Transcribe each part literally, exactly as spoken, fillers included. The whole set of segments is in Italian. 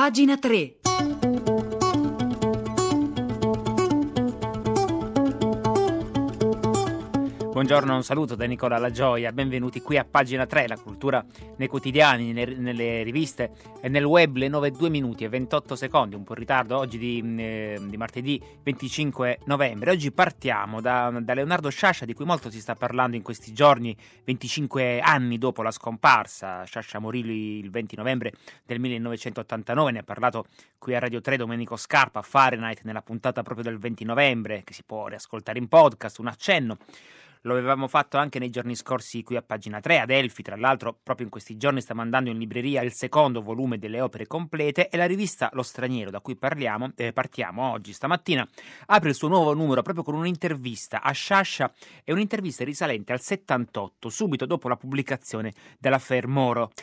Pagina tre. Buongiorno, un saluto da Nicola La Gioia, benvenuti qui a Pagina tre, la cultura nei quotidiani, nelle, nelle riviste e nel web, le nove e due minuti e ventotto secondi, un po' in ritardo oggi di, eh, di martedì venticinque novembre. Oggi partiamo da, da Leonardo Sciascia, di cui molto si sta parlando in questi giorni, venticinque anni dopo la scomparsa. Sciascia morì il venti novembre del millenovecentottantanove, ne ha parlato qui a Radio tre Domenico Scarpa, Fahrenheit, nella puntata proprio del venti novembre, che si può riascoltare in podcast, un accenno. Lo avevamo fatto anche nei giorni scorsi qui a Pagina tre, ad Elfi, tra l'altro proprio in questi giorni sta mandando in libreria il secondo volume delle opere complete, e la rivista Lo Straniero, da cui parliamo, eh, partiamo oggi, stamattina, apre il suo nuovo numero proprio con un'intervista a Sciascia, e un'intervista risalente al settantotto, subito dopo la pubblicazione dell'Affaire Moro.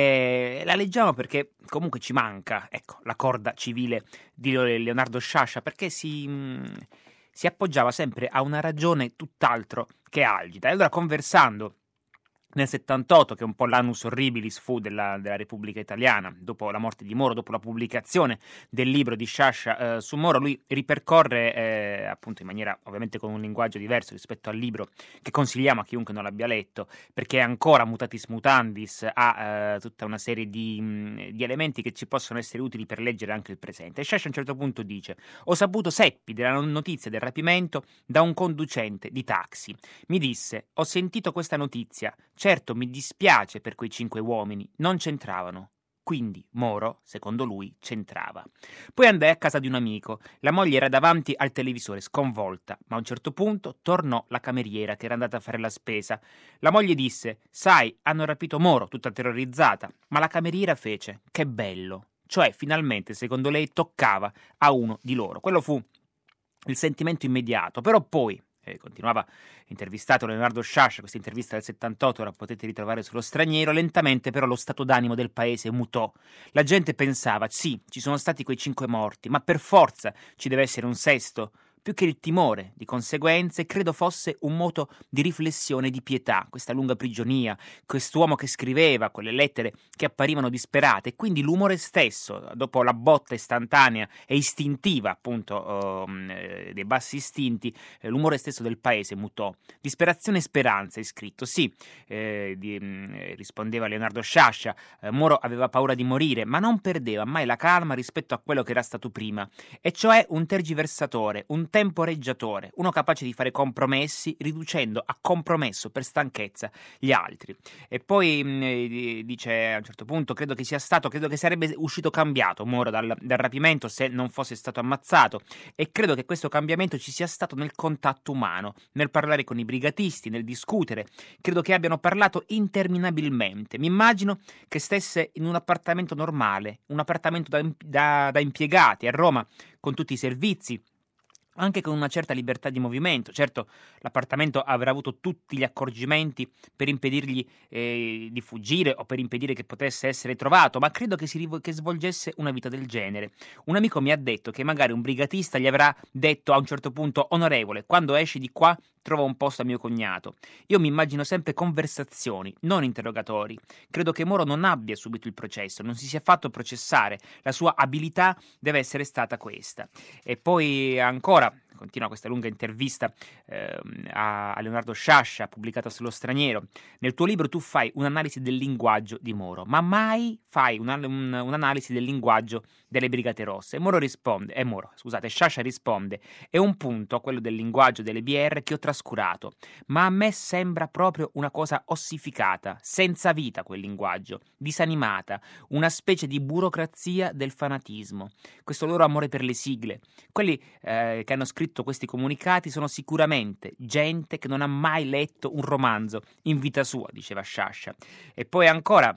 E la leggiamo perché comunque ci manca, ecco, la corda civile di Leonardo Sciascia, perché si... Mh, si appoggiava sempre a una ragione tutt'altro che algida. E allora, conversando nel settantotto, che è un po' l'annus horribilis fu della, della Repubblica Italiana, dopo la morte di Moro, dopo la pubblicazione del libro di Sciascia eh, su Moro, lui ripercorre, eh, appunto in maniera ovviamente con un linguaggio diverso rispetto al libro, che consigliamo a chiunque non l'abbia letto, perché è ancora mutatis mutandis, ha eh, tutta una serie di, mh, di elementi che ci possono essere utili per leggere anche il presente. E Sciascia a un certo punto dice: ho saputo, seppi della notizia del rapimento da un conducente di taxi. Mi disse: ho sentito questa notizia, certo mi dispiace per quei cinque uomini, non c'entravano. Quindi Moro, secondo lui, c'entrava. Poi andai a casa di un amico, la moglie era davanti al televisore sconvolta, ma a un certo punto tornò la cameriera che era andata a fare la spesa. La moglie disse: sai, hanno rapito Moro, tutta terrorizzata, ma la cameriera fece: che bello. Cioè, finalmente, secondo lei, toccava a uno di loro. Quello fu il sentimento immediato, però poi, eh, continuava intervistato Leonardo Sciascia, questa intervista del settantotto ora potete ritrovare sullo Straniero, lentamente però lo stato d'animo del paese mutò. La gente pensava: sì, ci sono stati quei cinque morti, ma per forza ci deve essere un sesto. Più che il timore di conseguenze, credo fosse un moto di riflessione e di pietà, questa lunga prigionia, quest'uomo che scriveva quelle lettere che apparivano disperate, e quindi l'umore stesso, dopo la botta istantanea e istintiva, appunto, eh, dei bassi istinti, eh, l'umore stesso del paese mutò. Disperazione e speranza, è scritto. Sì, eh, di, eh, rispondeva Leonardo Sciascia, eh, Moro aveva paura di morire, ma non perdeva mai la calma rispetto a quello che era stato prima, e cioè un tergiversatore, un temporeggiatore, uno capace di fare compromessi riducendo a compromesso per stanchezza gli altri. E poi mh, dice a un certo punto: credo che sia stato, credo che sarebbe uscito cambiato Moro dal, dal rapimento se non fosse stato ammazzato, e credo che questo cambiamento ci sia stato nel contatto umano, nel parlare con i brigatisti, nel discutere. Credo che abbiano parlato interminabilmente. Mi immagino che stesse in un appartamento normale, un appartamento da, da, da impiegati a Roma, con tutti i servizi, anche con una certa libertà di movimento. Certo, l'appartamento avrà avuto tutti gli accorgimenti per impedirgli eh, di fuggire o per impedire che potesse essere trovato, ma credo che, si rivo- che svolgesse una vita del genere. Un amico mi ha detto che magari un brigatista gli avrà detto a un certo punto: onorevole, quando esci di qua trova un posto a mio cognato. Io mi immagino sempre conversazioni, non interrogatori. Credo che Moro non abbia subito il processo, non si sia fatto processare. La sua abilità deve essere stata questa. E poi ancora, continua questa lunga intervista eh, a Leonardo Sciascia, pubblicata sullo Straniero: nel tuo libro tu fai un'analisi del linguaggio di Moro, ma mai fai una, un, un'analisi del linguaggio delle Brigate Rosse. E Moro risponde, e Moro, scusate, Sciascia risponde: è un punto, quello del linguaggio delle B R, che ho trascurato, ma a me sembra proprio una cosa ossificata, senza vita quel linguaggio, disanimata, una specie di burocrazia del fanatismo. Questo loro amore per le sigle. Quelli eh, che hanno scritto questi comunicati sono sicuramente gente che non ha mai letto un romanzo in vita sua, diceva Sciascia. E poi ancora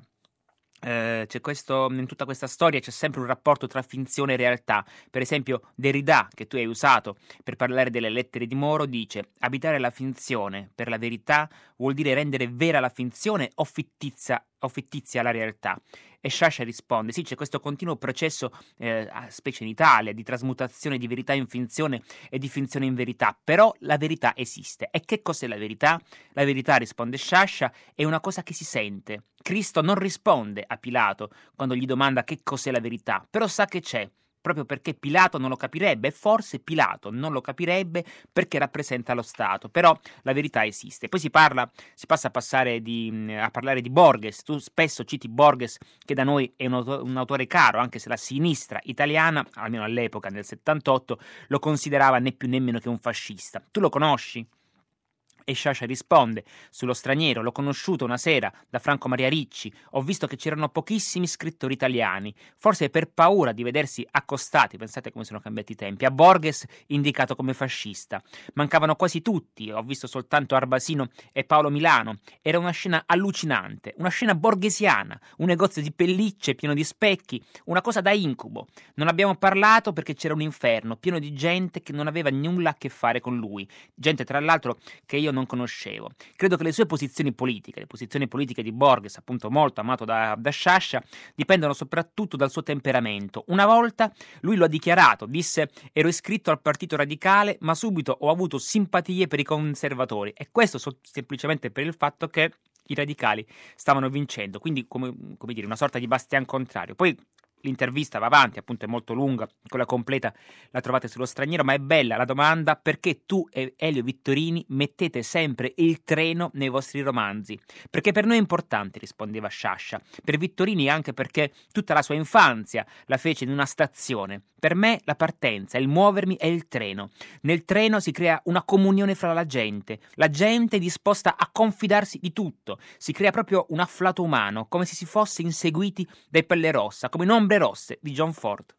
Eh, c'è questo, in tutta questa storia c'è sempre un rapporto tra finzione e realtà. Per esempio Derrida, che tu hai usato per parlare delle lettere di Moro, dice: abitare la finzione per la verità vuol dire rendere vera la finzione o fittizia o fittizia la realtà? E Sciascia risponde: sì, c'è questo continuo processo, eh, specie in Italia, di trasmutazione di verità in finzione e di finzione in verità, però la verità esiste. E che cos'è la verità? La verità, risponde Sciascia, è una cosa che si sente. Cristo non risponde a Pilato quando gli domanda che cos'è la verità, però sa che c'è, proprio perché Pilato non lo capirebbe, e forse Pilato non lo capirebbe perché rappresenta lo Stato, però la verità esiste. Poi si parla, si passa a, passare di, a parlare di Borges. Tu spesso citi Borges, che da noi è un autore, un autore caro, anche se la sinistra italiana, almeno all'epoca, nel settantotto, lo considerava né più né meno che un fascista. Tu lo conosci? E Sciascia risponde: sullo Straniero l'ho conosciuto una sera da Franco Maria Ricci, ho visto che c'erano pochissimi scrittori italiani, forse per paura di vedersi accostati, pensate come sono cambiati i tempi, a Borges indicato come fascista. Mancavano quasi tutti, ho visto soltanto Arbasino e Paolo Milano. Era una scena allucinante, una scena borghesiana, un negozio di pellicce pieno di specchi, una cosa da incubo. Non abbiamo parlato perché c'era un inferno pieno di gente che non aveva nulla a che fare con lui, gente tra l'altro che io non conoscevo. Credo che le sue posizioni politiche, le posizioni politiche di Borges, appunto molto amato da, da Sciascia, dipendono soprattutto dal suo temperamento. Una volta lui lo ha dichiarato, disse: ero iscritto al Partito Radicale, ma subito ho avuto simpatie per i conservatori, e questo so- semplicemente per il fatto che i radicali stavano vincendo, quindi come, come dire, una sorta di bastian contrario. Poi l'intervista va avanti, appunto è molto lunga, quella completa la trovate sullo Straniero, ma è bella la domanda: perché tu e Elio Vittorini mettete sempre il treno nei vostri romanzi? Perché per noi è importante, rispondeva Sciascia, per Vittorini anche perché tutta la sua infanzia la fece in una stazione. Per me la partenza, il muovermi è il treno. Nel treno si crea una comunione fra la gente, la gente è disposta a confidarsi di tutto, si crea proprio un afflato umano, come se si fosse inseguiti dai Pelle Rossa, come in Ombre Rosse di John Ford.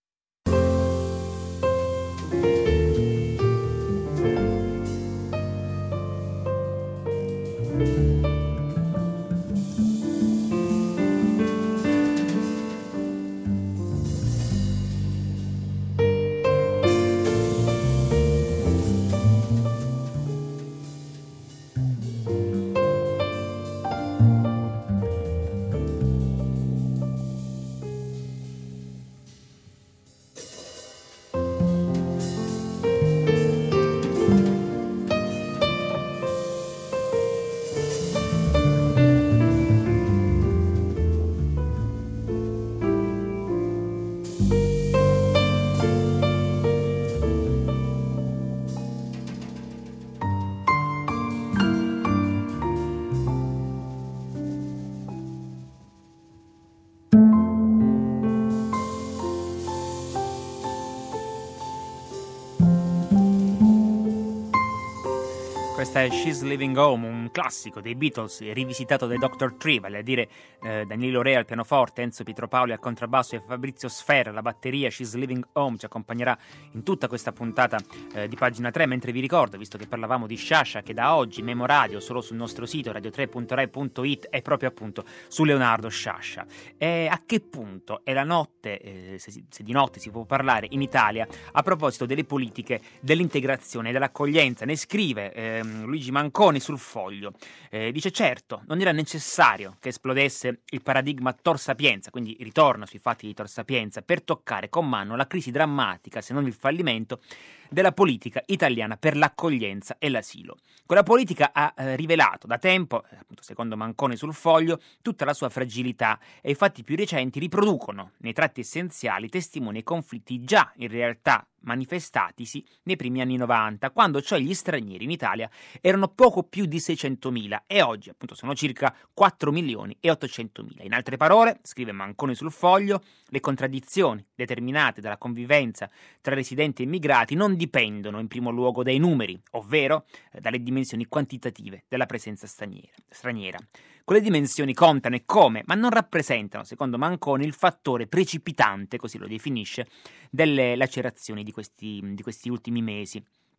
Questa è She's Living Home, un classico dei Beatles rivisitato dai doctor Tree, vale a dire eh, Danilo Rea al pianoforte, Enzo Pietro-Paoli al contrabbasso e Fabrizio Sfera alla batteria. She's Living Home ci accompagnerà in tutta questa puntata eh, di Pagina tre, mentre vi ricordo, visto che parlavamo di Sciascia, che da oggi Memoradio solo sul nostro sito radio tre punto rai punto it è proprio appunto su Leonardo Sciascia. E a che punto è la notte, eh, se, se di notte si può parlare in Italia, a proposito delle politiche dell'integrazione e dell'accoglienza? Ne scrive ehm, Luigi Manconi sul Foglio. Eh, dice: certo, non era necessario che esplodesse il paradigma Tor Sapienza, quindi ritorna sui fatti di Tor Sapienza, per toccare con mano la crisi drammatica, se non il fallimento, della politica italiana per l'accoglienza e l'asilo. Quella politica ha eh, rivelato da tempo, appunto secondo Manconi sul Foglio, tutta la sua fragilità, e i fatti più recenti riproducono nei tratti essenziali testimoni e conflitti già in realtà manifestatisi nei primi anni novanta, quando cioè gli stranieri in Italia erano poco più di seicentomila e oggi appunto sono circa quattro milioni e ottocentomila. In altre parole, scrive Manconi sul Foglio, le contraddizioni determinate dalla convivenza tra residenti e immigrati non dipendono in primo luogo dai numeri, ovvero eh, dalle dimensioni quantitative della presenza straniera. straniera. Quelle dimensioni contano e come, ma non rappresentano, secondo Manconi, il fattore precipitante, così lo definisce, delle lacerazioni di questi, di questi ultimi mesi.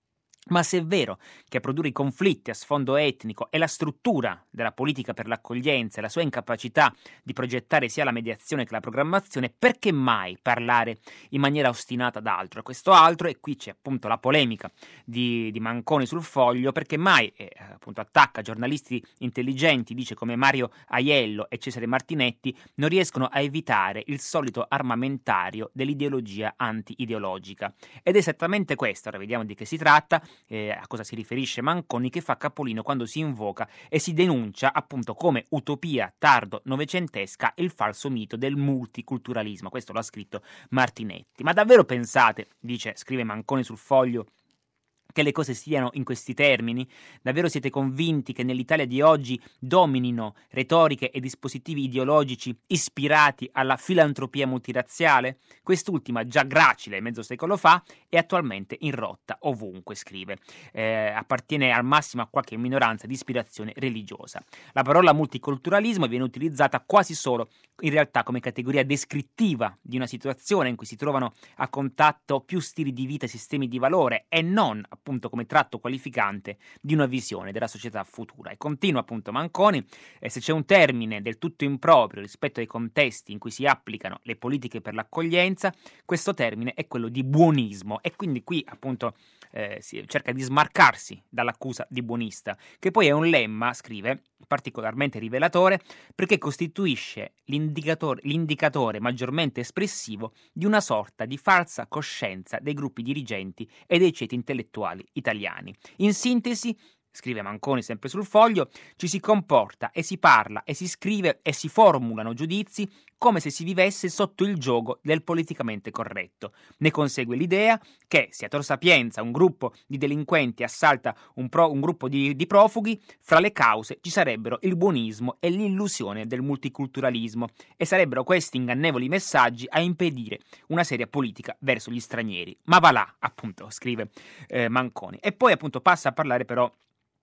Ma se è vero che a produrre i conflitti a sfondo etnico è la struttura della politica per l'accoglienza e la sua incapacità di progettare sia la mediazione che la programmazione, perché mai parlare in maniera ostinata d'altro? E questo altro, e qui c'è appunto la polemica di, di Manconi sul Foglio, perché mai eh, appunto attacca giornalisti intelligenti, dice come Mario Aiello e Cesare Martinetti, non riescono a evitare il solito armamentario dell'ideologia anti-ideologica. Ed è esattamente questo, ora vediamo di che si tratta. Eh, a cosa si riferisce Manconi, che fa capolino quando si invoca e si denuncia appunto come utopia tardo novecentesca il falso mito del multiculturalismo. Questo l'ha scritto Martinetti. Ma davvero pensate, dice, scrive Manconi sul Foglio, che le cose stiano in questi termini? Davvero siete convinti che nell'Italia di oggi dominino retoriche e dispositivi ideologici ispirati alla filantropia multirazziale? Quest'ultima, già gracile mezzo secolo fa, è attualmente in rotta ovunque, scrive. Eh, appartiene al massimo a qualche minoranza di ispirazione religiosa. La parola multiculturalismo viene utilizzata quasi solo in realtà come categoria descrittiva di una situazione in cui si trovano a contatto più stili di vita e sistemi di valore, e non appunto come tratto qualificante di una visione della società futura. E continua appunto Manconi, eh, se c'è un termine del tutto improprio rispetto ai contesti in cui si applicano le politiche per l'accoglienza, questo termine è quello di buonismo, e quindi qui appunto eh, si cerca di smarcarsi dall'accusa di buonista, che poi è un lemma, scrive, particolarmente rivelatore, perché costituisce l'indicatore, l'indicatore maggiormente espressivo di una sorta di falsa coscienza dei gruppi dirigenti e dei ceti intellettuali italiani. In sintesi, scrive Manconi sempre sul Foglio, ci si comporta e si parla e si scrive e si formulano giudizi come se si vivesse sotto il giogo del politicamente corretto. Ne consegue l'idea che, se a Tor Sapienza un gruppo di delinquenti assalta un, pro, un gruppo di, di profughi, fra le cause ci sarebbero il buonismo e l'illusione del multiculturalismo, e sarebbero questi ingannevoli messaggi a impedire una seria politica verso gli stranieri. Ma va là, appunto, scrive eh, Manconi. E poi appunto passa a parlare però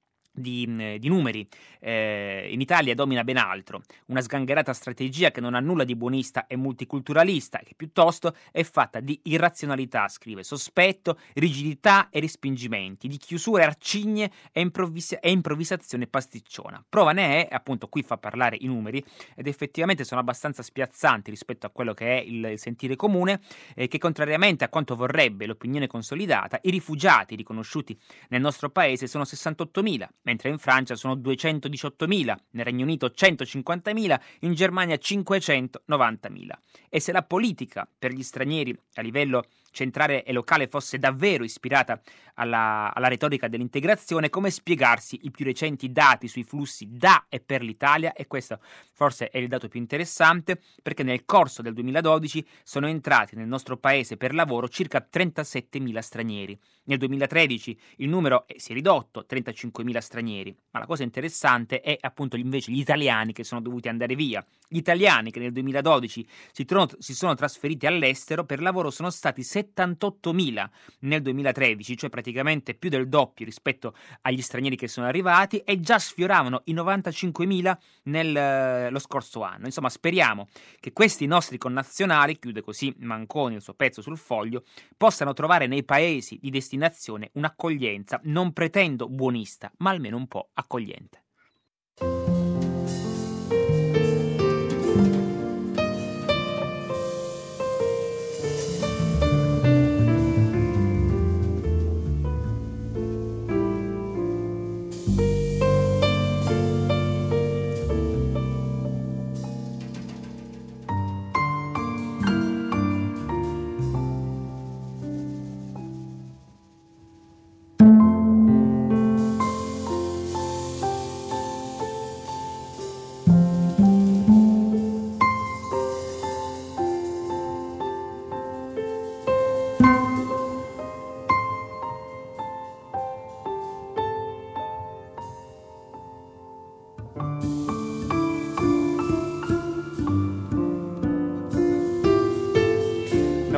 Di, di numeri. Eh, in Italia domina ben altro, una sgangherata strategia che non ha nulla di buonista e multiculturalista, che piuttosto è fatta di irrazionalità, scrive, sospetto, rigidità e respingimenti, di chiusure arcigne e, improvvis- e improvvisazione pasticciona. Prova ne è, appunto, qui fa parlare i numeri, ed effettivamente sono abbastanza spiazzanti rispetto a quello che è il, il sentire comune, eh, che contrariamente a quanto vorrebbe l'opinione consolidata, i rifugiati riconosciuti nel nostro paese sono sessantottomila, mentre in Francia sono duecentodiciottomila, nel Regno Unito centocinquantamila, in Germania cinquecentonovantamila. E se la politica per gli stranieri a livello centrale e locale fosse davvero ispirata alla, alla retorica dell'integrazione, come spiegarsi i più recenti dati sui flussi da e per l'Italia? E questo forse è il dato più interessante, perché nel corso del duemiladodici sono entrati nel nostro paese per lavoro circa trentasettemila stranieri. Nel duemilatredici il numero si è ridotto, trentacinquemila stranieri, ma la cosa interessante è appunto invece gli italiani che sono dovuti andare via. Gli italiani che nel duemiladodici si, tro- si sono trasferiti all'estero per lavoro sono stati settantottomila nel duemilatredici, cioè praticamente più del doppio rispetto agli stranieri che sono arrivati, e già sfioravano i novantacinquemila nello eh, scorso anno. Insomma, speriamo che questi nostri connazionali, chiude così Manconi il suo pezzo sul Foglio, possano trovare nei paesi di destinazione un'accoglienza, non pretendo buonista, ma almeno un po' accogliente.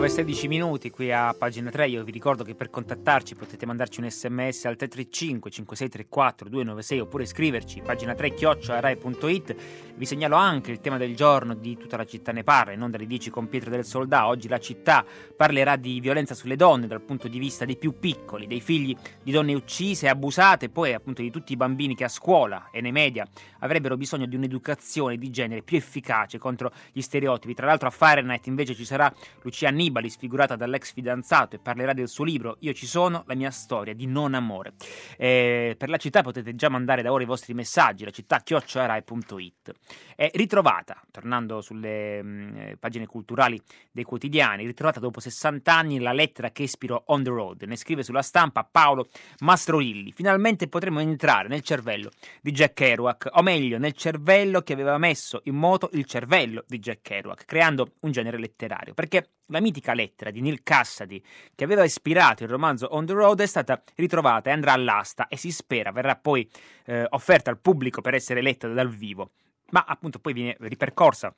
nove e sedici minuti qui a pagina tre. Io vi ricordo che per contattarci potete mandarci un sms al tre tre cinque cinque sei tre quattro due nove sei oppure scriverci pagina tre chiocciola rai punto it. Vi segnalo anche il tema del giorno di Tutta la città ne parla, non dalle dieci con Pietro del Soldà. Oggi la città parlerà di violenza sulle donne dal punto di vista dei più piccoli, dei figli di donne uccise e abusate, poi appunto di tutti i bambini che a scuola e nei media avrebbero bisogno di un'educazione di genere più efficace contro gli stereotipi. Tra l'altro a Fahrenheit invece ci sarà Lucia Annibali, sfigurata dall'ex fidanzato, e parlerà del suo libro Io ci sono, la mia storia di non amore. Eh, per la città potete già mandare da ora i vostri messaggi, la città chiocciola rai punto it. È ritrovata, tornando sulle mh, pagine culturali dei quotidiani, ritrovata dopo sessanta anni la lettera che ispirò On the Road. Ne scrive sulla Stampa Paolo Mastrorilli. Finalmente potremo entrare nel cervello di Jack Kerouac, o meglio nel cervello che aveva messo in moto il cervello di Jack Kerouac, creando un genere letterario, perché la mitica lettera di Neal Cassady che aveva ispirato il romanzo On the Road è stata ritrovata e andrà all'asta e si spera verrà poi eh, offerta al pubblico per essere letta dal vivo. Ma appunto poi viene ripercorsa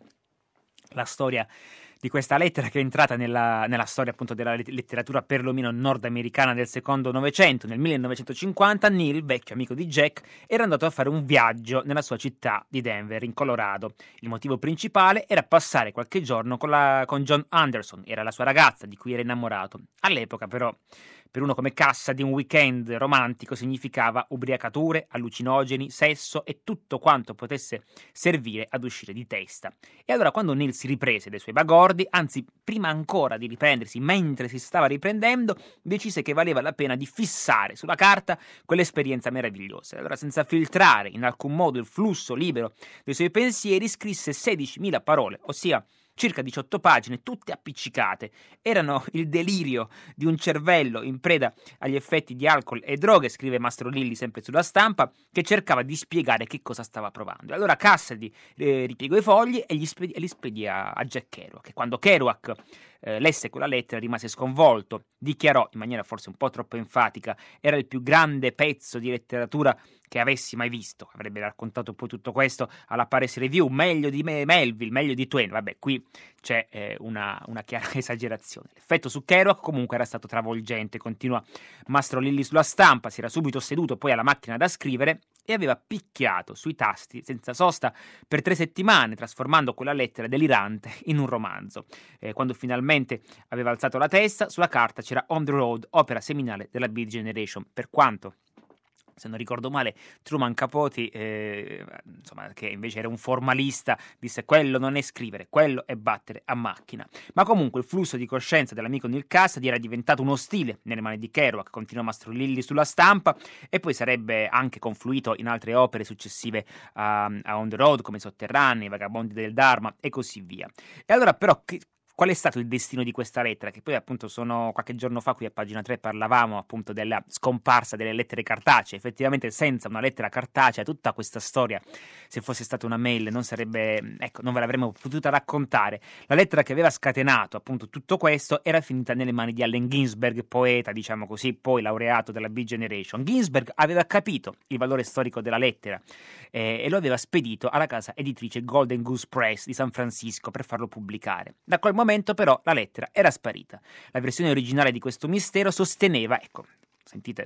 la storia di questa lettera, che è entrata nella, nella storia appunto della letteratura perlomeno nordamericana del secondo Novecento. Nel millenovecentocinquanta Neal, vecchio amico di Jack, era andato a fare un viaggio nella sua città di Denver, in Colorado. Il motivo principale era passare qualche giorno con, la, con John Anderson, era la sua ragazza di cui era innamorato. All'epoca però, per uno come Cassady, un weekend romantico significava ubriacature, allucinogeni, sesso e tutto quanto potesse servire ad uscire di testa. E allora quando Neal si riprese dai suoi bagordi, anzi prima ancora di riprendersi, mentre si stava riprendendo, decise che valeva la pena di fissare sulla carta quell'esperienza meravigliosa. E allora, senza filtrare in alcun modo il flusso libero dei suoi pensieri, scrisse sedicimila parole, ossia circa diciotto pagine, tutte appiccicate. Erano il delirio di un cervello in preda agli effetti di alcol e droghe, scrive Mastrorilli sempre sulla Stampa, che cercava di spiegare che cosa stava provando. E allora Cassady eh, ripiegò i fogli e, gli spedì, e li spedì a, a Jack Kerouac, che quando Kerouac eh, lesse quella lettera rimase sconvolto. Dichiarò in maniera forse un po' troppo enfatica: era il più grande pezzo di letteratura che avessi mai visto. Avrebbe raccontato poi tutto questo alla Paris Review, meglio di me, Melville, meglio di Twain. Vabbè, qui c'è eh, una, una chiara esagerazione. L'effetto su Kerouac comunque era stato travolgente, continua Mastrorilli sulla Stampa. Si era subito seduto poi alla macchina da scrivere e aveva picchiato sui tasti senza sosta per tre settimane, trasformando quella lettera delirante in un romanzo. Eh, quando finalmente aveva alzato la testa, sulla carta c'era On the Road, opera seminale della Beat Generation. Per quanto, se non ricordo male, Truman Capote, eh, insomma, che invece era un formalista, disse: quello non è scrivere, quello è battere a macchina. Ma comunque il flusso di coscienza dell'amico Neal Cassady era diventato uno stile nelle mani di Kerouac, continuò Mastrorilli sulla Stampa, e poi sarebbe anche confluito in altre opere successive a, a On the Road, come Sotterranei, Vagabondi del Dharma e così via. E allora però che qual è stato il destino di questa lettera? Che poi appunto sono qualche giorno fa qui a pagina tre parlavamo appunto della scomparsa delle lettere cartacee. Effettivamente senza una lettera cartacea tutta questa storia, se fosse stata una mail, non sarebbe, ecco, non ve l'avremmo potuta raccontare. La lettera che aveva scatenato appunto tutto questo era finita nelle mani di Allen Ginsberg, poeta, diciamo così, poi laureato della Beat Generation. Ginsberg aveva capito il valore storico della lettera eh, e lo aveva spedito alla casa editrice Golden Goose Press di San Francisco per farlo pubblicare. Da quel momento però la lettera era sparita. La versione originale di questo mistero sosteneva, ecco, sentite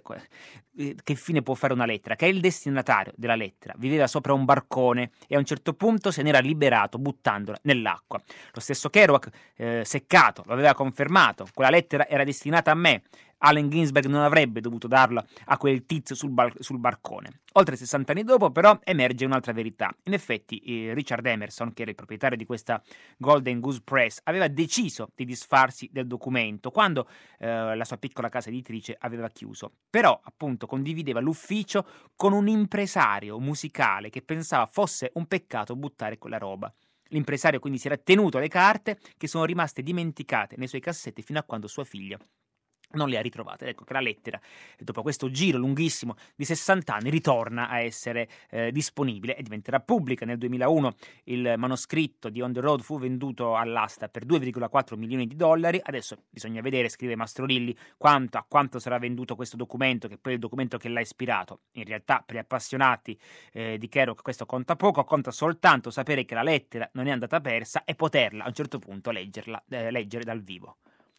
che fine può fare una lettera, che il destinatario della lettera viveva sopra un barcone e a un certo punto se n'era liberato buttandola nell'acqua. Lo stesso Kerouac, eh, seccato, lo aveva confermato: quella lettera era destinata a me. Allen Ginsberg non avrebbe dovuto darla a quel tizio sul, bar- sul barcone. Oltre sessanta anni dopo, però, emerge un'altra verità. In effetti, eh, Richard Emerson, che era il proprietario di questa Golden Goose Press, aveva deciso di disfarsi del documento quando eh, la sua piccola casa editrice aveva chiuso. Però, appunto, condivideva l'ufficio con un impresario musicale che pensava fosse un peccato buttare quella roba. L'impresario quindi si era tenuto le carte, che sono rimaste dimenticate nei suoi cassetti fino a quando sua figlia non le ha ritrovate. Ecco che la lettera, dopo questo giro lunghissimo di sessanta anni, ritorna a essere eh, disponibile e diventerà pubblica. Nel duemilauno il manoscritto di On the Road fu venduto all'asta per due virgola quattro milioni di dollari. Adesso bisogna vedere, scrive Mastrorilli, quanto, a quanto sarà venduto questo documento, che poi è il documento che l'ha ispirato. In realtà per gli appassionati eh, di Kerouac questo conta poco, conta soltanto sapere che la lettera non è andata persa e poterla a un certo punto leggerla, eh, leggere dal vivo.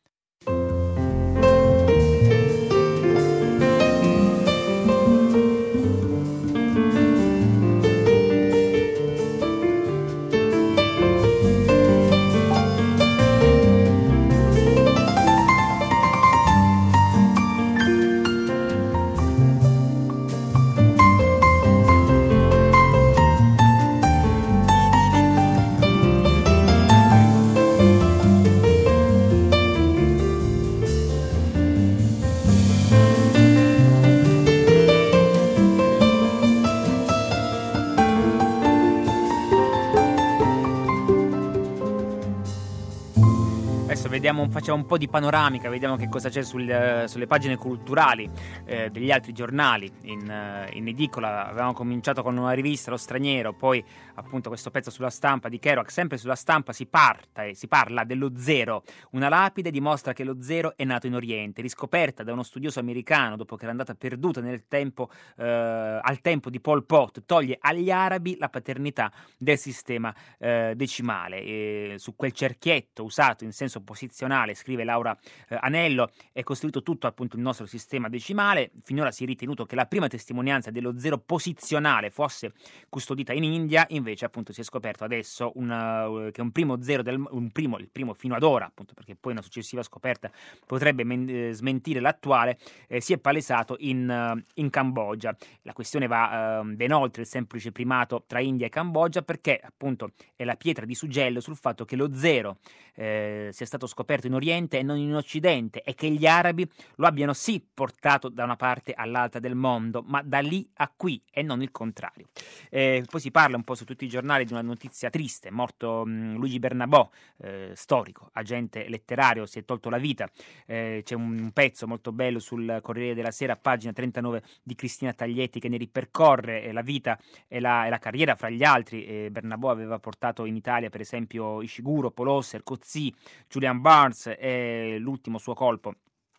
vediamo, facciamo un po' di panoramica, vediamo che cosa c'è sul, sulle pagine culturali eh, degli altri giornali in, in edicola. Avevamo cominciato con una rivista, Lo Straniero, poi appunto questo pezzo sulla Stampa di Kerouac. Sempre sulla Stampa si, parta, eh, si parla dello zero. Una lapide dimostra che lo zero è nato in Oriente, riscoperta da uno studioso americano dopo che era andata perduta nel tempo, eh, al tempo di Pol Pot, toglie agli arabi la paternità del sistema eh, decimale. E su quel cerchietto usato in senso posizionale, scrive Laura eh, Anello, è costruito tutto appunto il nostro sistema decimale. Finora si è ritenuto che la prima testimonianza dello zero posizionale fosse custodita in India, invece appunto si è scoperto adesso una, uh, che un primo zero del un primo, il primo fino ad ora, appunto perché poi una successiva scoperta potrebbe men- eh, smentire l'attuale, eh, si è palesato in, uh, in Cambogia. La questione va uh, ben oltre il semplice primato tra India e Cambogia, perché appunto è la pietra di suggello sul fatto che lo zero eh, sia stato scoperto in Oriente e non in Occidente, e che gli arabi lo abbiano sì portato da una parte all'altra del mondo, ma da lì a qui e non il contrario. Eh, poi si parla un po' su tutti i giornali di una notizia triste: è morto mh, Luigi Bernabò, eh, storico, agente letterario, si è tolto la vita. Eh, c'è un, un pezzo molto bello sul Corriere della Sera, pagina trentanove, di Cristina Taglietti, che ne ripercorre eh, la vita e la, e la carriera. Fra gli altri, eh, Bernabò aveva portato in Italia per esempio Ishiguro, Paul Auster, Coetzee, Julian Barnes, e l'ultimo suo colpo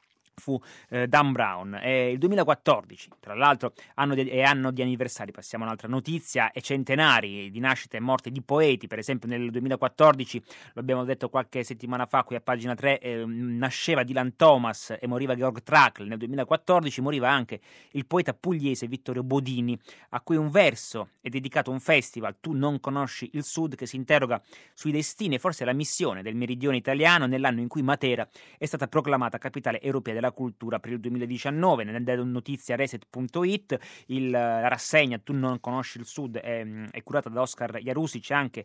fu eh, Dan Brown. È il duemilaquattordici, tra l'altro, anno di, è anno di anniversari. Passiamo a un'altra notizia: e centenari di nascite e morte di poeti. Per esempio nel duemilaquattordici, lo abbiamo detto qualche settimana fa qui a pagina tre, eh, nasceva Dylan Thomas e moriva Georg Trakl. Nel duemilaquattordici moriva anche il poeta pugliese Vittorio Bodini, a cui un verso è dedicato un festival, Tu non conosci il Sud, che si interroga sui destini e forse la missione del meridione italiano nell'anno in cui Matera è stata proclamata capitale europea della cultura per il duemiladiciannove. Nella notizia reset punto it, il, la rassegna Tu non conosci il Sud è, è curata da Oscar Iarusi. C'è anche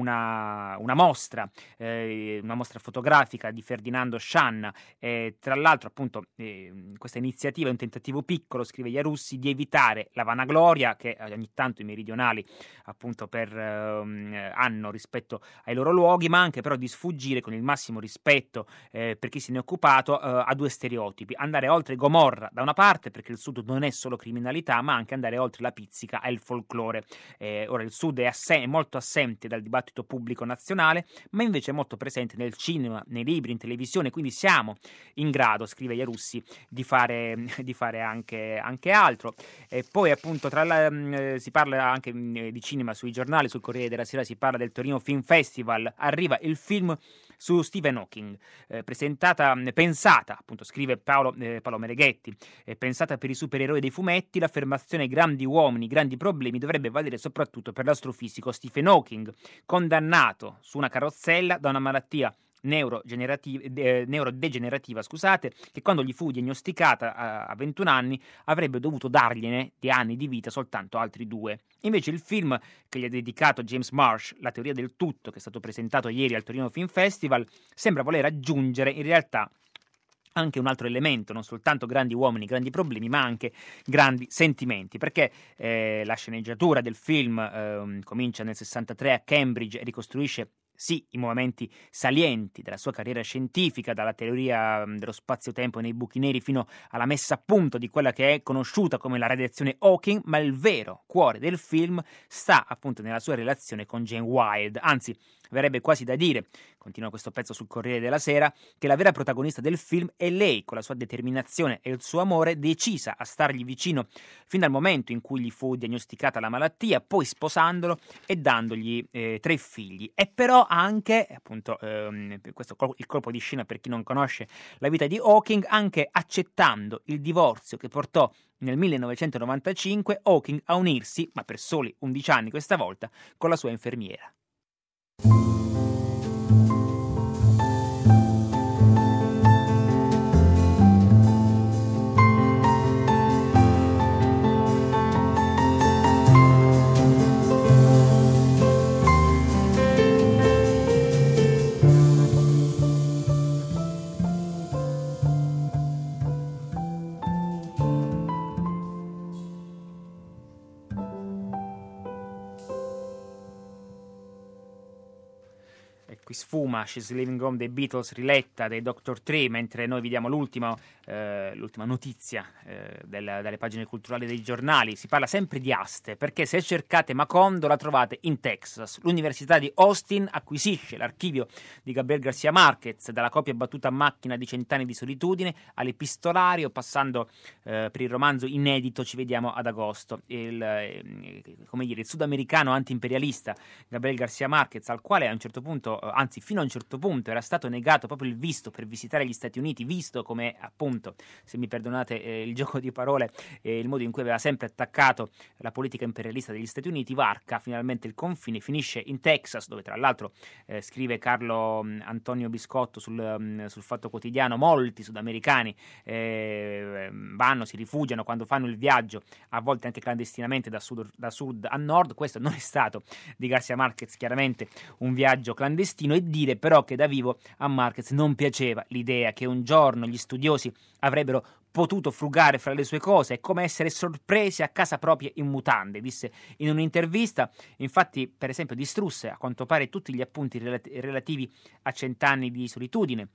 una, una mostra, eh, una mostra fotografica di Ferdinando Scianna. Eh, tra l'altro appunto eh, questa iniziativa è un tentativo piccolo, scrive Iarussi, di evitare la vanagloria che ogni tanto i meridionali appunto per, eh, hanno rispetto ai loro luoghi, ma anche però di sfuggire con il massimo rispetto eh, per chi se ne è occupato eh, a due stereotipi: andare oltre Gomorra da una parte, perché il Sud non è solo criminalità, ma anche andare oltre la pizzica e il folklore. Eh, ora il Sud è, assen- è molto assente dal dibattito pubblico nazionale, ma invece è molto presente nel cinema, nei libri, in televisione, quindi siamo in grado, scrive Iarussi, di fare, di fare anche, anche altro. E poi appunto tra la, mh, si parla anche mh, di cinema sui giornali. Sul Corriere della Sera si parla del Torino Film Festival. Arriva il film su Stephen Hawking, eh, presentata, pensata, appunto scrive Paolo, eh, Paolo Mereghetti, eh, pensata per i supereroi dei fumetti. L'affermazione grandi uomini, grandi problemi dovrebbe valere soprattutto per l'astrofisico Stephen Hawking, condannato su una carrozzella da una malattia neurogenerativa, eh, neurodegenerativa, scusate, che quando gli fu diagnosticata a, a ventuno anni avrebbe dovuto dargliene di anni di vita soltanto altri due. Invece il film che gli ha dedicato James Marsh, La teoria del tutto, che è stato presentato ieri al Torino Film Festival, sembra voler aggiungere in realtà anche un altro elemento: non soltanto grandi uomini, grandi problemi, ma anche grandi sentimenti, perché eh, la sceneggiatura del film eh, comincia nel sessantatré a Cambridge e ricostruisce sì i momenti salienti della sua carriera scientifica, dalla teoria dello spazio-tempo nei buchi neri fino alla messa a punto di quella che è conosciuta come la radiazione Hawking. Ma il vero cuore del film sta appunto nella sua relazione con Jane Wilde. Anzi, verrebbe quasi da dire, continua questo pezzo sul Corriere della Sera, che la vera protagonista del film è lei, con la sua determinazione e il suo amore, decisa a stargli vicino fin dal momento in cui gli fu diagnosticata la malattia, poi sposandolo e dandogli eh, tre figli. E però anche, appunto, ehm, questo il colpo di scena per chi non conosce la vita di Hawking, anche accettando il divorzio che portò nel millenovecentonovantacinque Hawking a unirsi, ma per soli undici anni questa volta, con la sua infermiera. qui sfuma She's Living Home dei Beatles riletta dei doctor Dre, mentre noi vi diamo l'ultima, eh, l'ultima notizia eh, della, dalle pagine culturali dei giornali. Si parla sempre di aste, perché se cercate Macondo la trovate in Texas. L'Università di Austin acquisisce l'archivio di Gabriel García Márquez, dalla copia battuta a macchina di Cent'anni di solitudine all'epistolario, passando eh, per il romanzo inedito Ci vediamo ad agosto. Il, eh, come dire, il sudamericano anti-imperialista Gabriel García Márquez, al quale a un certo punto, eh, anzi fino a un certo punto, era stato negato proprio il visto per visitare gli Stati Uniti, visto come, appunto, se mi perdonate eh, il gioco di parole, eh, il modo in cui aveva sempre attaccato la politica imperialista degli Stati Uniti, varca finalmente il confine, finisce in Texas, dove tra l'altro eh, scrive Carlo mh, Antonio Biscotto sul, mh, sul Fatto Quotidiano, molti sudamericani eh, vanno, si rifugiano quando fanno il viaggio, a volte anche clandestinamente da sud, da sud a nord. Questo non è stato di García Márquez chiaramente un viaggio clandestino, e dire però che da vivo a Márquez non piaceva l'idea che un giorno gli studiosi avrebbero potuto frugare fra le sue cose, è come essere sorpresi a casa propria in mutande, disse in un'intervista. Infatti, per esempio, distrusse a quanto pare tutti gli appunti relativi a Cent'anni di solitudine.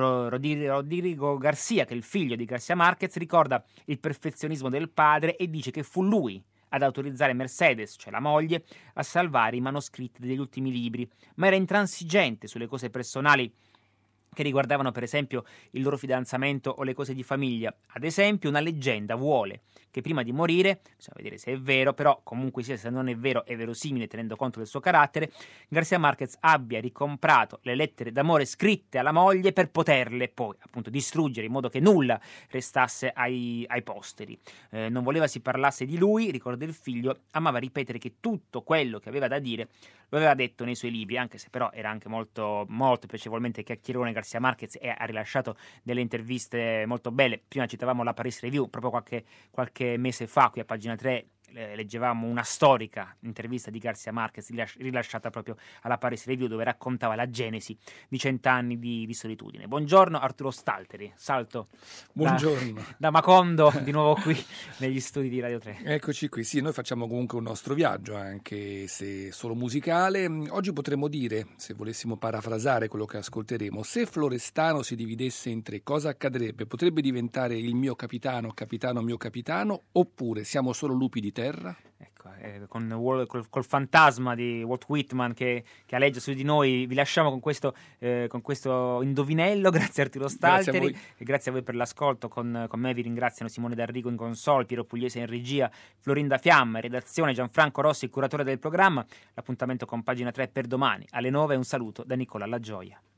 Rodrigo Garcia, che è il figlio di García Márquez, ricorda il perfezionismo del padre e dice che fu lui ad autorizzare Mercedes, cioè la moglie, a salvare i manoscritti degli ultimi libri, ma era intransigente sulle cose personali che riguardavano per esempio il loro fidanzamento o le cose di famiglia. Ad esempio, una leggenda vuole che prima di morire, bisogna vedere se è vero, però comunque sia, se non è vero è verosimile tenendo conto del suo carattere, García Márquez abbia ricomprato le lettere d'amore scritte alla moglie per poterle poi appunto distruggere in modo che nulla restasse ai, ai posteri. Eh, non voleva si parlasse di lui, ricorda il figlio, amava ripetere che tutto quello che aveva da dire lo aveva detto nei suoi libri, anche se però era anche molto, molto piacevolmente chiacchierone García Márquez, e ha rilasciato delle interviste molto belle. Prima citavamo la Paris Review, proprio qualche, qualche mese fa, qui a pagina tre eh, leggevamo una storica intervista di García Márquez rilasciata proprio alla Paris Review, dove raccontava la genesi di Cent'anni di, di solitudine. Buongiorno Arturo Stalteri, salto Buongiorno. Da, da Macondo di nuovo qui negli studi di Radio tre. Eccoci qui, sì, noi facciamo comunque un nostro viaggio, anche se solo musicale. Oggi potremmo dire, se volessimo parafrasare quello che ascolteremo, se Florestano si dividesse in tre, cosa accadrebbe? Potrebbe diventare il mio capitano, capitano mio capitano, oppure siamo solo lupi di terra? Ecco, eh, con, col, col fantasma di Walt Whitman che, che aleggia su di noi, vi lasciamo con questo, eh, con questo indovinello. Grazie a Arturo Stalteri, grazie a, e grazie a voi per l'ascolto. Con, con me vi ringraziano Simone D'Arrigo in console, Piero Pugliese in regia, Florinda Fiamma in redazione, Gianfranco Rossi, curatore del programma. L'appuntamento con Pagina tre per domani alle nove. Un saluto da Nicola Lagioia.